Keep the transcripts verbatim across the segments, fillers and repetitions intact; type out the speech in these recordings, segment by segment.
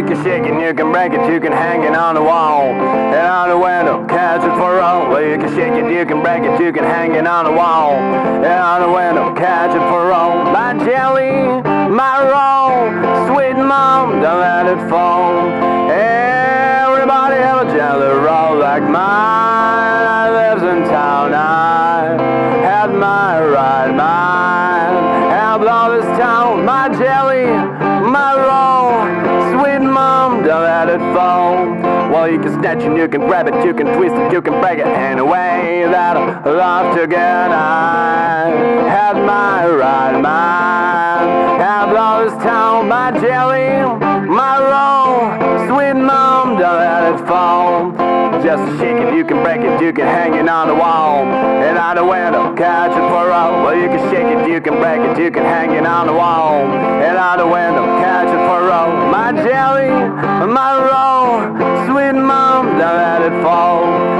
can shake it, you can break it, you can hang it on the wall and on the window, catch it for all. Well, you can shake it, you can break it, you can hang it on the wall and on the window, catch it for all. My jelly, my roll, sweet mom, don't let it fall. Everybody have a jelly roll like mine. I lives in town, I had my right mind. I'll blow this town, my jelly, my roll, sweet mom, don't let it fall. Well, you can snatch it, you can grab it, you can twist it, you can break it any way that I love to get. I had my right mind. I'll blow this town, my jelly, my roll, sweet mom, don't let it fall. Just shake it, you can break it, you can hang it on the wall and out the window, catch it for all. Well, you can shake it, you can break it, you can hang it on the wall and out the window, catch it for all. My jelly, my roll, sweet mom, don't let it fall.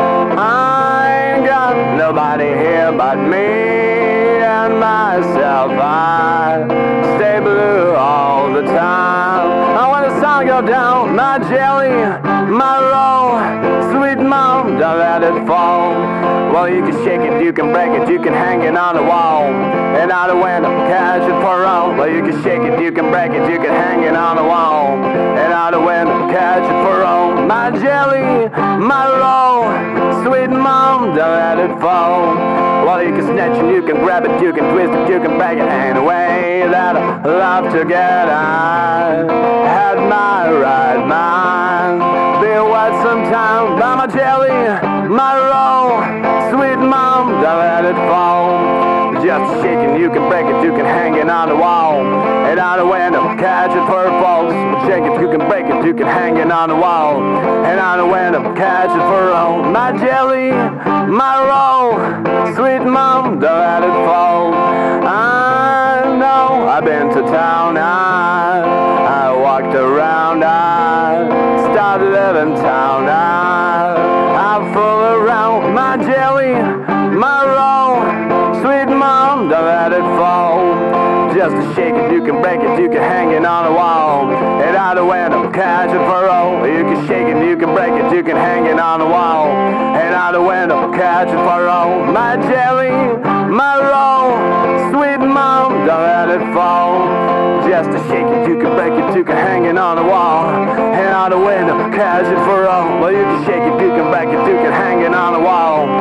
I ain't got nobody here but me and myself. I stay blue all the time. And when the sun goes down, my jelly, my roll, sweet mom, don't let it fall. Well, you can shake it, you can break it, you can hang it on the wall and out the window, catch it for all. Well, you can shake it, you can break it, you can hang it on the wall and out the window, catch it for all. My jelly, my roll, sweet mom, don't let it fall. Well, you can snatch it, you can grab it, you can twist it, you can break it any way that I love to get. I had my right mind. Been wet sometime by my jelly, my roll, sweet mom, don't let it fall. Just shaking, you can break it, you can hang it on the wall and out the window, catch it for it falls. Shake it, you can break it, you can hang it on the wall and out the window, catch it for all. My jelly, my roll, sweet mom, don't let it fall. I know I've been to town, I, I walked around, I started living town, I, I fool around. My jelly, my roll, sweet mom, don't let it fall. Just to shake it, you can break it, you can hang it on the wall and out the window, catch it for all. You can shake it, you can break it, you can hang it on the wall and out the window, catch it for all. My jelly, my roll, sweet mom, don't let it fall. Just to shake it, you can break it, you can hang it on the wall and out the window, catch it for all. Well, you can shake it, you can break it, you can hang it on the wall